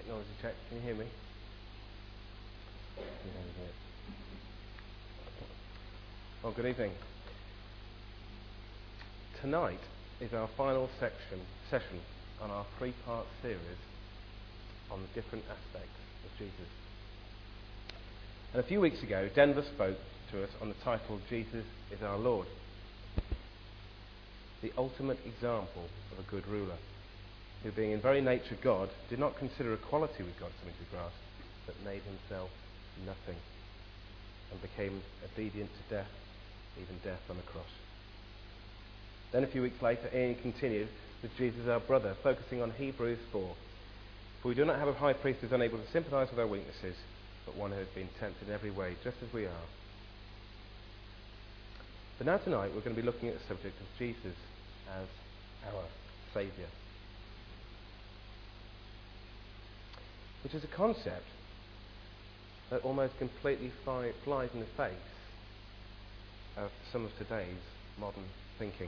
technology check. Can you hear me? Well, good evening. Tonight is our final session on our three-part series on the different aspects of Jesus. And a few weeks ago, Denver spoke to us on the title, Jesus is Our Lord. The ultimate example of a good ruler, who being in very nature God, did not consider equality with God something to be grasped, but made himself nothing, and became obedient to death, even death on the cross. Then a few weeks later, Ian continued with Jesus our brother, focusing on Hebrews 4. For we do not have a high priest who is unable to sympathise with our weaknesses, but one who has been tempted in every way, just as we are. But now tonight we're going to be looking at the subject of Jesus as our Saviour, which is a concept that almost completely flies in the face of some of today's modern thinking.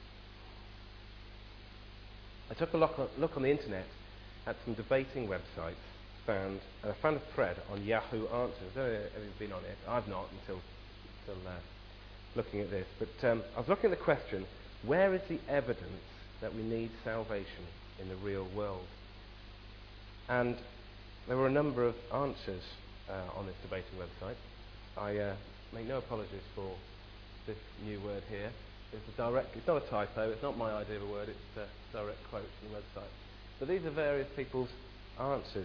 I took a look on the internet at some debating websites, and I found a thread on Yahoo Answers. I don't know if you've been on it. I've not until looking at this. But I was looking at the question, where is the evidence that we need salvation in the real world? And there were a number of answers on this debating website. I make no apologies for this new word here. It's not a typo, it's not my idea of a word, it's a direct quote from the website. But these are various people's answers.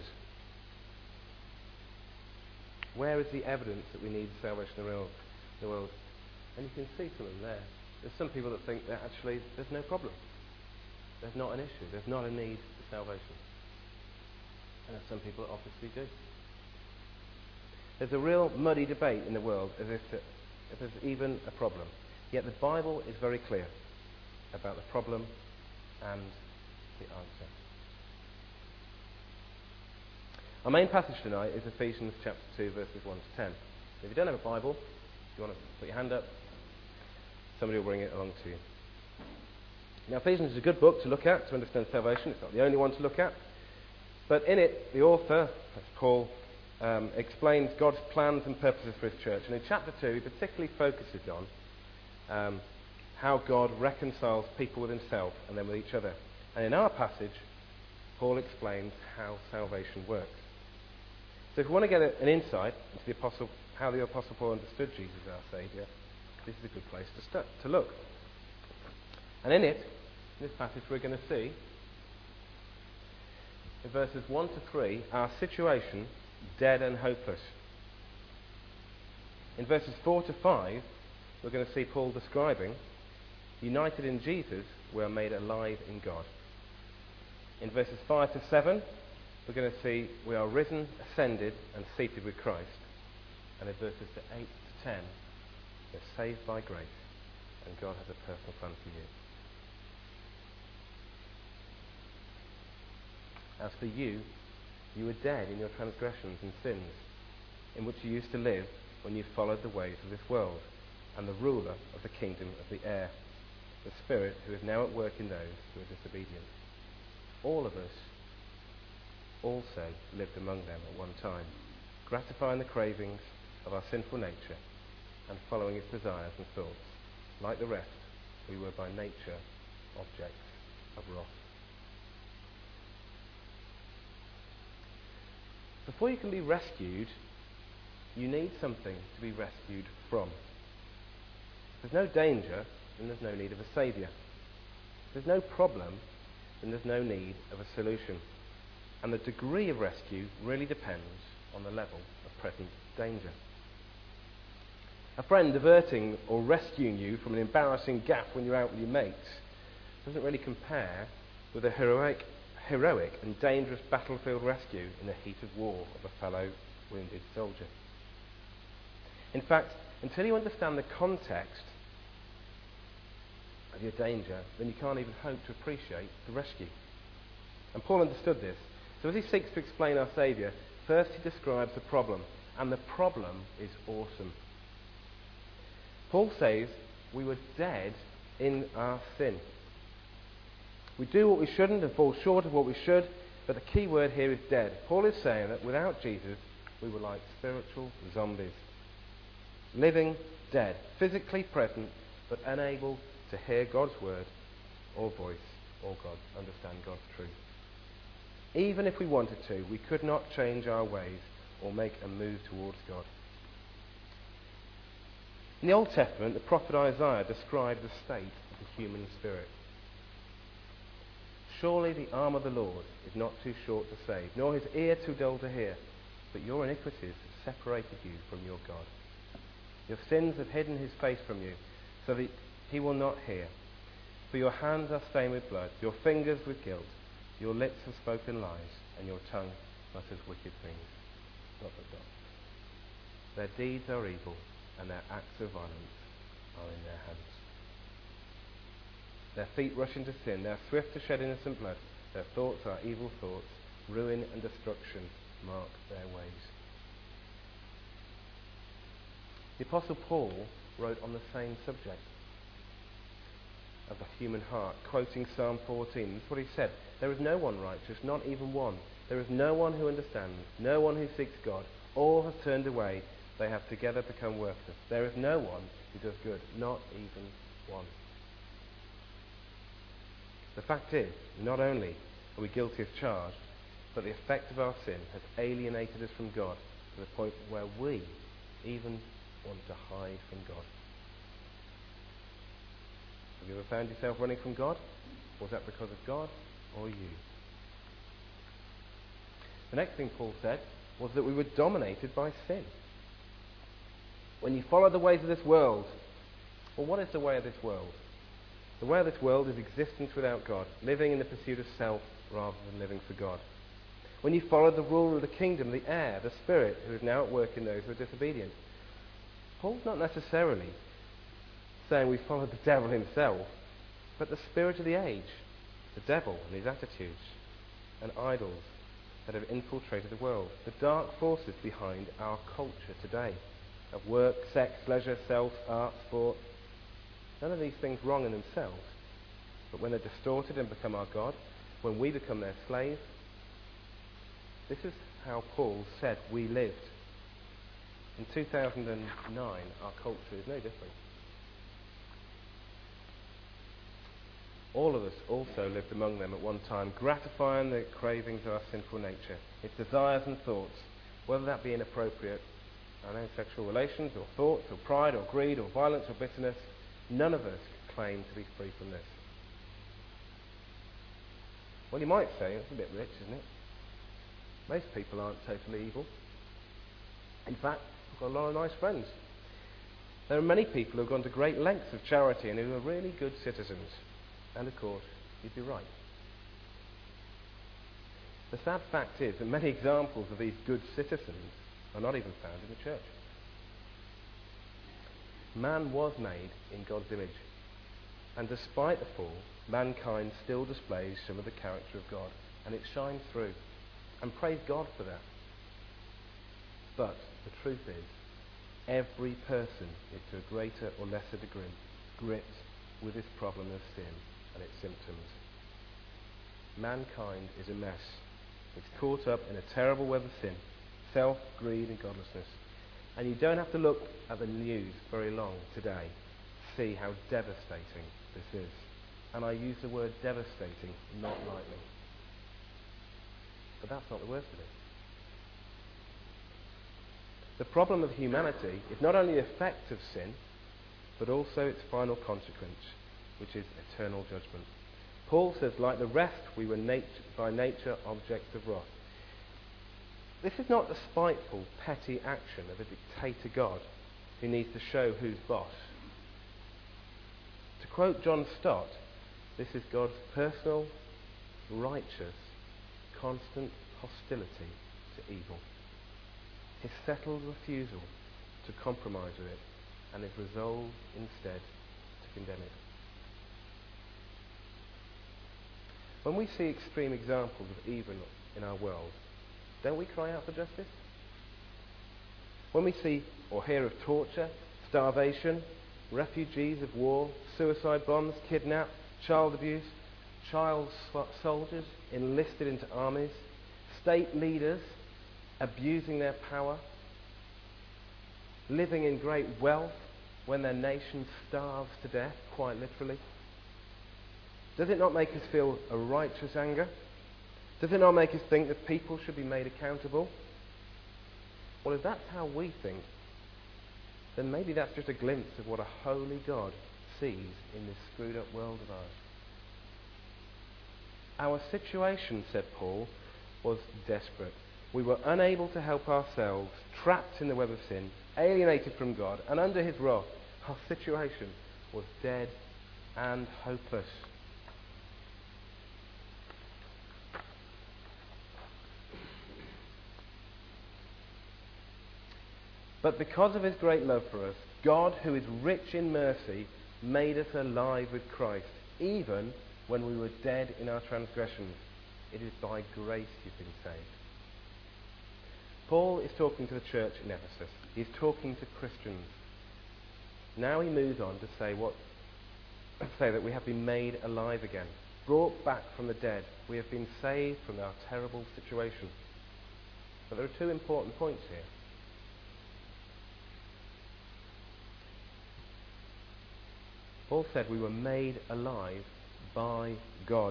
Where is the evidence that we need salvation in the world? And you can see some of them there. There's some people that think that actually there's no problem. There's not an issue, there's not a need for salvation. And some people obviously do. There's a real muddy debate in the world as if there's even a problem. Yet the Bible is very clear about the problem and the answer. Our main passage tonight is Ephesians chapter 2, verses 1 to 10. If you don't have a Bible, if you want to put your hand up, somebody will bring it along to you. Now, Ephesians is a good book to look at to understand salvation. It's not the only one to look at. But in it, the author, Paul, explains God's plans and purposes for his church. And in chapter 2, he particularly focuses on how God reconciles people with himself and then with each other. And in our passage, Paul explains how salvation works. So if we want to get an insight into how the Apostle Paul understood Jesus as our Saviour, this is a good place to look. And in this passage, we're going to see, in verses 1 to 3, our situation dead and hopeless. In verses 4 to 5, we're going to see Paul describing, united in Jesus, we are made alive in God. In verses 5 to 7, we're going to see we are risen, ascended, and seated with Christ. And in verses 8 to 10, we're saved by grace, and God has a personal plan for you. As for you, you were dead in your transgressions and sins, in which you used to live when you followed the ways of this world, and the ruler of the kingdom of the air, the Spirit who is now at work in those who are disobedient. All of us also lived among them at one time, gratifying the cravings of our sinful nature and following its desires and thoughts. Like the rest, we were by nature objects of wrath. Before you can be rescued, you need something to be rescued from. If there's no danger, then there's no need of a saviour. If there's no problem, then there's no need of a solution. And the degree of rescue really depends on the level of present danger. A friend diverting or rescuing you from an embarrassing gaffe when you're out with your mates doesn't really compare with a heroic and dangerous battlefield rescue in the heat of war of a fellow wounded soldier. In fact, until you understand the context of your danger, then you can't even hope to appreciate the rescue. And Paul understood this. So as he seeks to explain our Saviour, first he describes the problem, and the problem is awesome. Paul says we were dead in our sin. We do what we shouldn't and fall short of what we should, But the key word here is dead. Paul is saying that without Jesus, we were like spiritual zombies. Living dead, physically present, but unable to hear God's word or voice or understand God's truth. Even if we wanted to, we could not change our ways or make a move towards God. In the Old Testament, the prophet Isaiah described the state of the human spirit. Surely the arm of the Lord is not too short to save, nor his ear too dull to hear, but your iniquities have separated you from your God. Your sins have hidden his face from you, so that he will not hear. For your hands are stained with blood, your fingers with guilt, your lips have spoken lies, and your tongue mutters wicked things. ... Their deeds are evil, and their acts of violence are in their hands. Their feet rush into sin, they are swift to shed innocent blood, their thoughts are evil thoughts, ruin and destruction mark their ways. The Apostle Paul wrote on the same subject of the human heart, quoting Psalm 14. This is what he said: there is no one righteous, not even one. There is no one who understands, no one who seeks God. All have turned away, they have together become worthless. There is no one who does good, not even one. The fact is, not only are we guilty as charged, but the effect of our sin has alienated us from God to the point where we even want to hide from God. Have you ever found yourself running from God? Was that because of God or you? The next thing Paul said was that we were dominated by sin. When you follow the ways of this world, well, what is the way of this world? The way of this world is existence without God, living in the pursuit of self rather than living for God. When you follow the rule of the kingdom, the air, the spirit, who is now at work in those who are disobedient, Paul's not necessarily saying we follow the devil himself, but the spirit of the age, the devil and his attitudes and idols that have infiltrated the world, the dark forces behind our culture today, of work, sex, leisure, self, art, sport. None of these things wrong in themselves, but when they're distorted and become our God, when we become their slave, this is how Paul said we lived. In 2009, our culture is no different. All of us also lived among them at one time, gratifying the cravings of our sinful nature, its desires and thoughts, whether that be inappropriate, sexual relations, or thoughts, or pride, or greed, or violence, or bitterness. None of us claim to be free from this. Well, you might say, it's a bit rich, isn't it? Most people aren't totally evil. In fact, I've got a lot of nice friends. There are many people who have gone to great lengths of charity and who are really good citizens. And of course, you'd be right. The sad fact is that many examples of these good citizens are not even found in the church. Man was made in God's image, and despite the fall, mankind still displays some of the character of God, and it shines through, and praise God for that. But the truth is, every person is to a greater or lesser degree gripped with this problem of sin and its symptoms. Mankind is a mess. It's caught up in a terrible web of sin, self, greed and godlessness. And you don't have to look at the news very long today to see how devastating this is. And I use the word devastating not lightly. But that's not the worst of it. The problem of humanity is not only the effect of sin, but also its final consequence, which is eternal judgment. Paul says, like the rest, we were by nature objects of wrath. This is not the spiteful, petty action of a dictator God who needs to show who's boss. To quote John Stott, this is God's personal, righteous, constant hostility to evil. His settled refusal to compromise with it, and his resolve instead to condemn it. When we see extreme examples of evil in our world, don't we cry out for justice? When we see or hear of torture, starvation, refugees of war, suicide bombs, kidnap, child abuse, child soldiers enlisted into armies, state leaders abusing their power, living in great wealth when their nation starves to death, quite literally? Does it not make us feel a righteous anger? Does it not make us think that people should be made accountable? Well, if that's how we think, then maybe that's just a glimpse of what a holy God sees in this screwed up world of ours. Our situation, said Paul, was desperate. We were unable to help ourselves, trapped in the web of sin, alienated from God, and under his wrath. Our situation was dead and hopeless. But because of his great love for us, God, who is rich in mercy, made us alive with Christ, even when we were dead in our transgressions. It is by grace you've been saved. Paul is talking to the church in Ephesus. He's talking to Christians. Now he moves on to say that we have been made alive again, brought back from the dead. We have been saved from our terrible situation. But there are two important points here. Paul said we were made alive by God.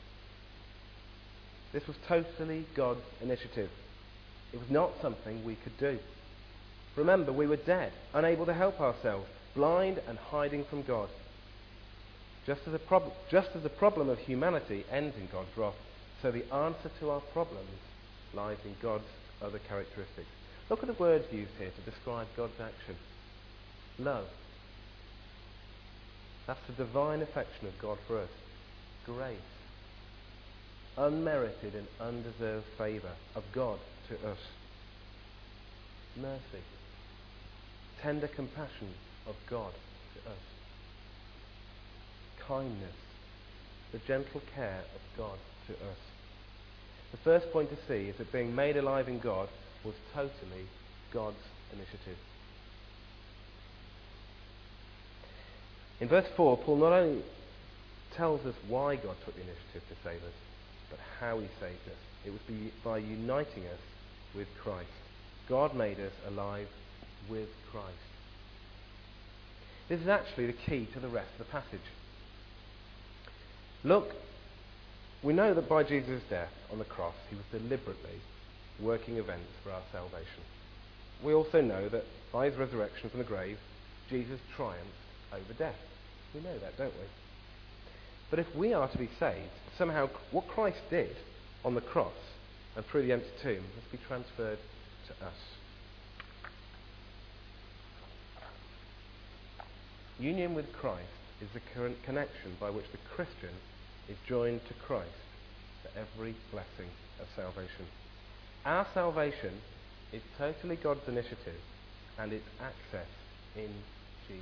This was totally God's initiative. It was not something we could do. Remember, we were dead, unable to help ourselves, blind and hiding from God. Just as the problem of humanity ends in God's wrath, so the answer to our problems lies in God's other characteristics. Look at the words used here to describe God's action. Love. That's the divine affection of God for us. Grace. Unmerited and undeserved favour of God to us. Mercy. Tender compassion of God to us. Kindness. The gentle care of God to us. The first point to see is that being made alive in God was totally God's initiative. In verse 4, Paul not only tells us why God took the initiative to save us, but how he saved us. It was by uniting us with Christ. God made us alive with Christ. This is actually the key to the rest of the passage. Look, we know that by Jesus' death on the cross, he was deliberately working events for our salvation. We also know that by his resurrection from the grave, Jesus triumphed over death. We know that, don't we? But if we are to be saved, somehow what Christ did on the cross and through the empty tomb must be transferred to us. Union with Christ is the current connection by which the Christian is joined to Christ for every blessing of salvation. Our salvation is totally God's initiative, and its access in Jesus.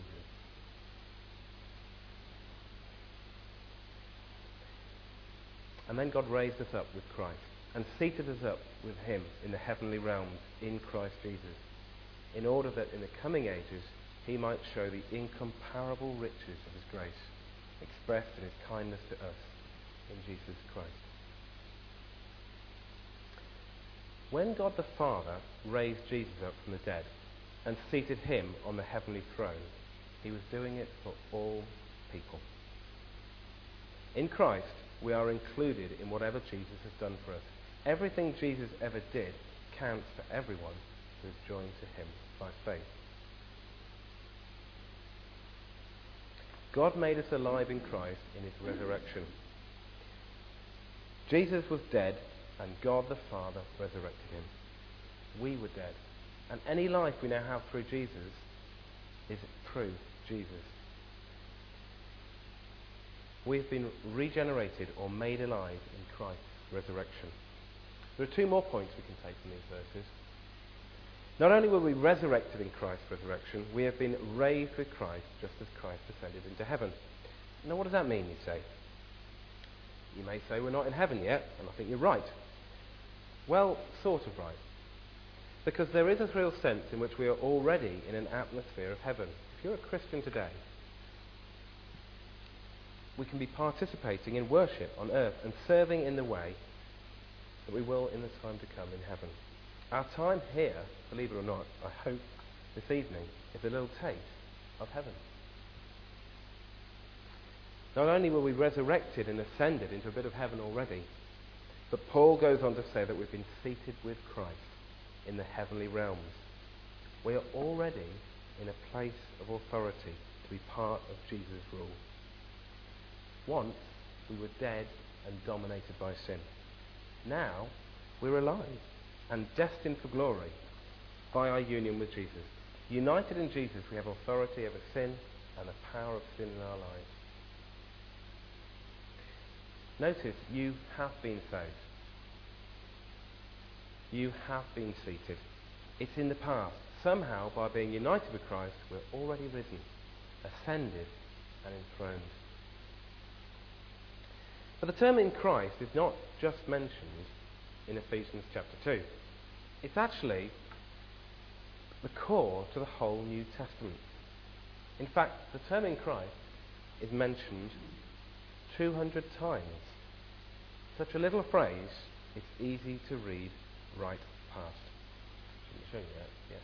And then God raised us up with Christ and seated us up with him in the heavenly realms in Christ Jesus, in order that in the coming ages he might show the incomparable riches of his grace, expressed in his kindness to us in Jesus Christ. When God the Father raised Jesus up from the dead and seated him on the heavenly throne, he was doing it for all people. In Christ, we are included in whatever Jesus has done for us. Everything Jesus ever did counts for everyone who is joined to him by faith. God made us alive in Christ in his resurrection. Jesus was dead, and God the Father resurrected him. We were dead, and any life we now have through Jesus is through Jesus. We've been regenerated or made alive in Christ's resurrection. There are two more points we can take from these verses. Not only were we resurrected in Christ's resurrection, we have been raised with Christ just as Christ ascended into heaven. Now, what does that mean, you say? You may say we're not in heaven yet, and I think you're right. Well, sort of right. Because there is a real sense in which we are already in an atmosphere of heaven. If you're a Christian today, we can be participating in worship on earth and serving in the way that we will in the time to come in heaven. Our time here, believe it or not, I hope this evening, is a little taste of heaven. Not only were we resurrected and ascended into a bit of heaven already, but Paul goes on to say that we've been seated with Christ in the heavenly realms. We are already in a place of authority to be part of Jesus' rule. Once we were dead and dominated by sin. Now we're alive and destined for glory by our union with Jesus. United in Jesus, we have authority over sin and the power of sin in our lives. Notice, you have been saved. You have been seated. It's in the past. Somehow, by being united with Christ, we're already risen, ascended, and enthroned. But the term in Christ is not just mentioned in Ephesians chapter 2. It's actually the core to the whole New Testament. In fact, the term in Christ is mentioned 200 times. Such a little phrase, it's easy to read right past. Shouldn't show you that, yeah.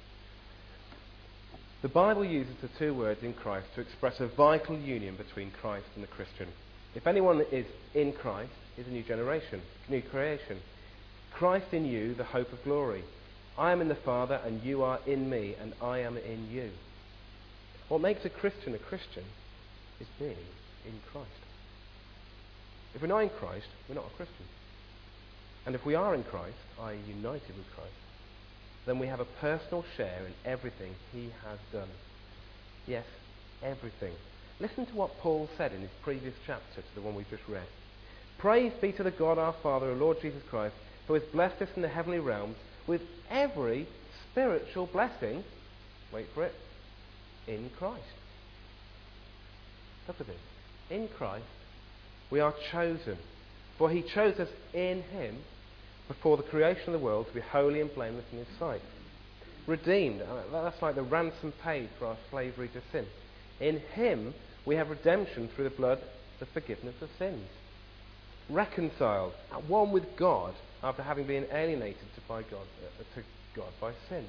The Bible uses the two words in Christ to express a vital union between Christ and the Christian. If anyone is in Christ, is a new generation, new creation. Christ in you, the hope of glory. I am in the Father, and you are in me, and I am in you. What makes a Christian is being in Christ. If we're not in Christ, we're not a Christian. And if we are in Christ, i.e. united with Christ, then we have a personal share in everything he has done. Yes, everything. Listen to what Paul said in his previous chapter to the one we've just read. Praise be to the God our Father and Lord Jesus Christ, who has blessed us in the heavenly realms with every spiritual blessing, wait for it, in Christ. Look at this. In Christ, we are chosen. For he chose us in him before the creation of the world to be holy and blameless in his sight. Redeemed. That's like the ransom paid for our slavery to sin. In him we have redemption through the blood, the forgiveness of sins. Reconciled, at one with God, after having been alienated to God by sin.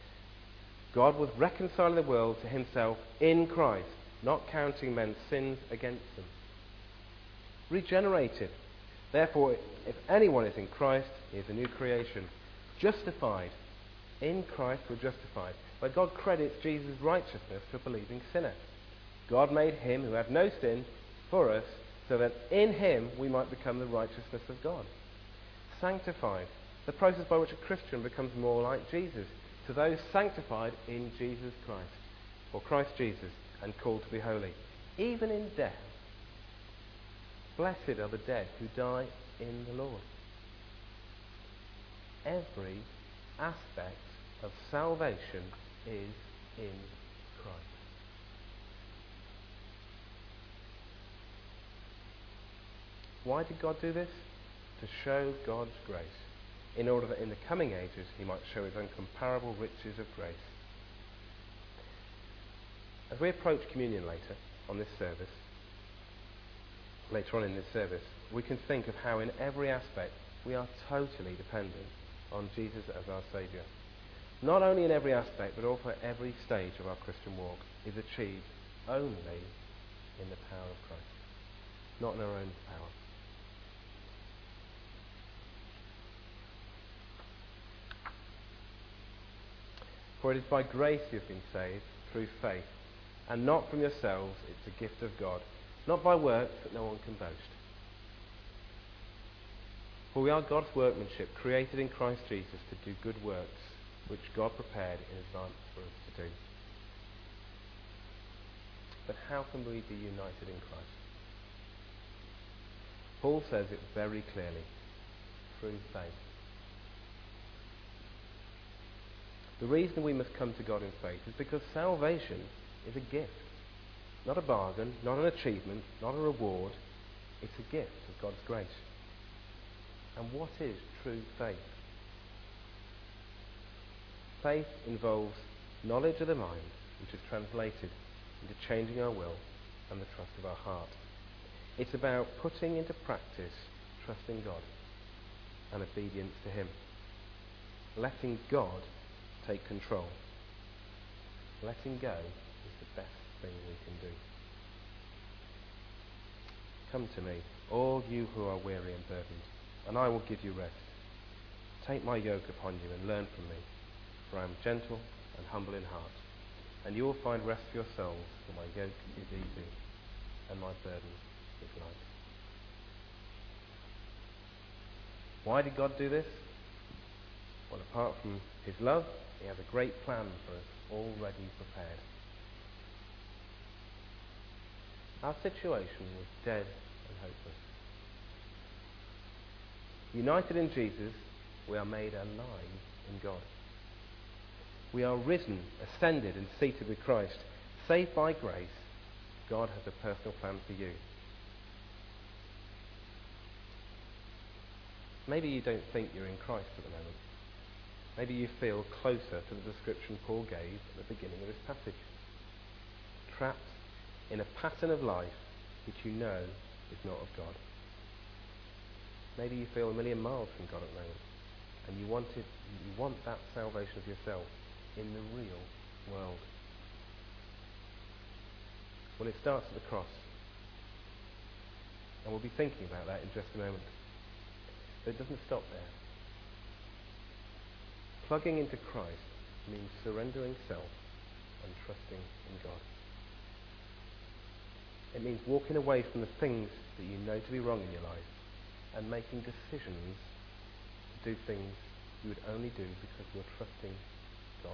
God was reconciling the world to himself in Christ, not counting men's sins against them. Regenerated. Therefore, if anyone is in Christ, he is a new creation. Justified. In Christ we're justified. But God credits Jesus' righteousness to a believing sinner. God made him who had no sin for us, so that in him we might become the righteousness of God. Sanctified. The process by which a Christian becomes more like Jesus. To those sanctified in Jesus Christ, or Christ Jesus, and called to be holy. Even in death. Blessed are the dead who die in the Lord. Every aspect of salvation is in Christ. Why did God do this? To show God's grace, in order that in the coming ages he might show his incomparable riches of grace. As we approach communion later on in this service, we can think of how in every aspect we are totally dependent on Jesus as our Saviour. Not only in every aspect, but also every stage of our Christian walk is achieved only in the power of Christ, not in our own power. For it is by grace you have been saved, through faith, and not from yourselves, it's a gift of God, not by works that no one can boast. For we are God's workmanship, created in Christ Jesus to do good works, which God prepared in advance for us to do. But how can we be united in Christ? Paul says it very clearly, through faith. The reason we must come to God in faith is because salvation is a gift. Not a bargain, not an achievement, not a reward. It's a gift of God's grace. And what is true faith? Faith involves knowledge of the mind, which is translated into changing our will and the trust of our heart. It's about putting into practice trust in God and obedience to Him. Letting God take control. Letting go is the best thing we can do. Come to me, all you who are weary and burdened, and I will give you rest. Take my yoke upon you and learn from me, for I am gentle and humble in heart, and you will find rest for your souls, for my yoke is easy and my burden is light. Why did God do this? Well, apart from His love, He has a great plan for us already prepared. Our situation was dead and hopeless. United in Jesus, we are made alive in God. We are risen, ascended and seated with Christ. Saved by grace, God has a personal plan for you. Maybe you don't think you're in Christ at the moment. Maybe you feel closer to the description Paul gave at the beginning of this passage. Trapped in a pattern of life which you know is not of God. Maybe you feel a million miles from God at the moment, and you want that salvation of yourself in the real world. Well, it starts at the cross, and we'll be thinking about that in just a moment. But it doesn't stop there. Plugging into Christ means surrendering self and trusting in God. It means walking away from the things that you know to be wrong in your life and making decisions to do things you would only do because you're trusting God.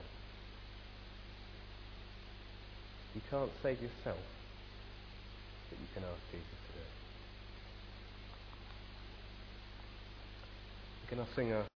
You can't save yourself, but you can ask Jesus to do it. We're going to sing